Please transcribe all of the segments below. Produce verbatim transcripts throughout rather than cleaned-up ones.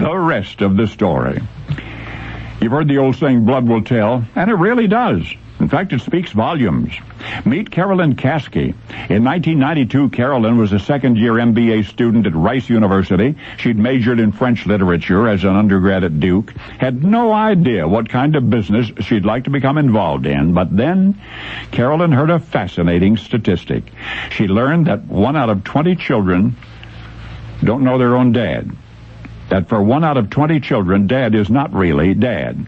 the rest of the story. You've heard the old saying, blood will tell, and it really does. In fact, it speaks volumes. Meet Carolyn Caskey. In nineteen ninety-two, Carolyn was a second-year M B A student at Rice University. She'd majored in French literature as an undergrad at Duke. Had no idea what kind of business she'd like to become involved in. But then, Carolyn heard a fascinating statistic. She learned that one out of twenty children don't know their own dad. That for one out of twenty children, dad is not really dad.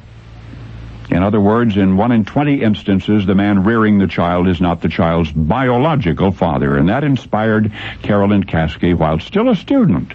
In other words, in one in twenty instances, the man rearing the child is not the child's biological father, and that inspired Carolyn Caskey while still a student.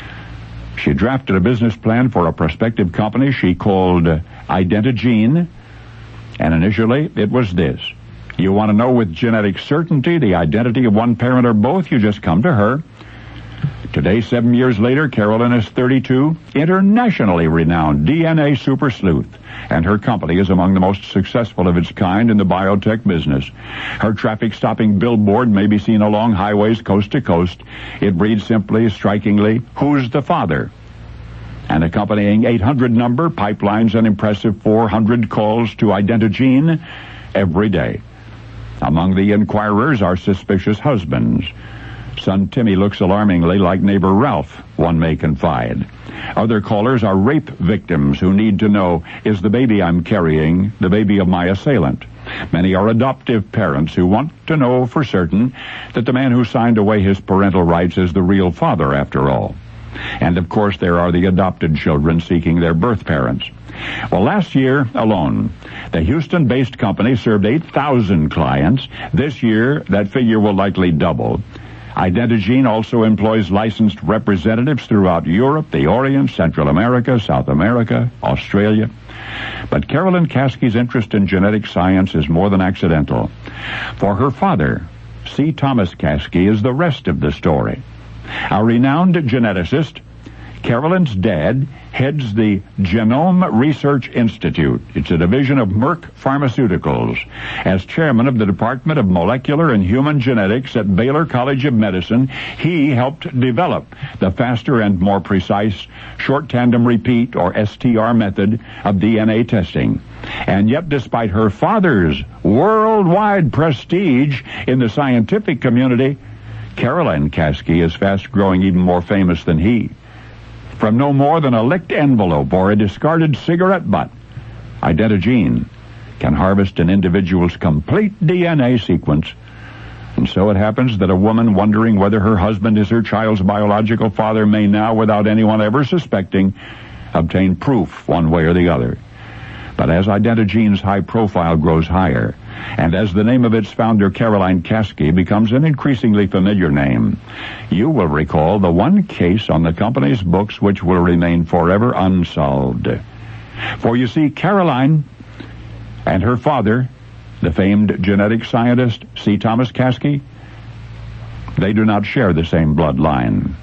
She drafted a business plan for a prospective company she called Identigene, and initially it was this. You want to know with genetic certainty the identity of one parent or both, you just come to her. Today, seven years later, Carolyn is thirty-two, internationally renowned D N A super sleuth, and her company is among the most successful of its kind in the biotech business. Her traffic-stopping billboard may be seen along highways coast to coast. It reads simply, strikingly, "Who's the father?" An accompanying eight hundred number pipelines an impressive four hundred calls to Identigene every day. Among the inquirers are suspicious husbands. Son Timmy looks alarmingly like neighbor Ralph, one may confide. Other callers are rape victims who need to know, is the baby I'm carrying the baby of my assailant? Many are adoptive parents who want to know for certain that the man who signed away his parental rights is the real father after all. And of course there are the adopted children seeking their birth parents. Well, last year alone, the Houston-based company served eight thousand clients. This year, that figure will likely double. Identigene also employs licensed representatives throughout Europe, the Orient, Central America, South America, Australia. But Carolyn Caskey's interest in genetic science is more than accidental. For her father, C. Thomas Caskey, is the rest of the story. A renowned geneticist, Carolyn's dad heads the Genome Research Institute. It's a division of Merck Pharmaceuticals. As chairman of the Department of Molecular and Human Genetics at Baylor College of Medicine, he helped develop the faster and more precise short tandem repeat, or S T R, method of D N A testing. And yet, despite her father's worldwide prestige in the scientific community, Carolyn Caskey is fast growing even more famous than he. From no more than a licked envelope or a discarded cigarette butt, Identigene can harvest an individual's complete D N A sequence. And so it happens that a woman wondering whether her husband is her child's biological father may now, without anyone ever suspecting, obtain proof one way or the other. But as Identigene's high profile grows higher, and as the name of its founder, Carolyn Caskey, becomes an increasingly familiar name, you will recall the one case on the company's books which will remain forever unsolved. For you see, Carolyn and her father, the famed genetic scientist C. Thomas Caskey, they do not share the same bloodline.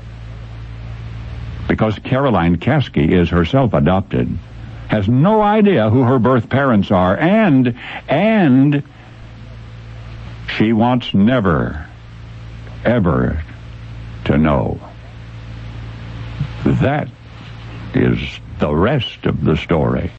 Because Carolyn Caskey is herself adopted, has no idea who her birth parents are, and, and she wants never, ever to know. That is the rest of the story.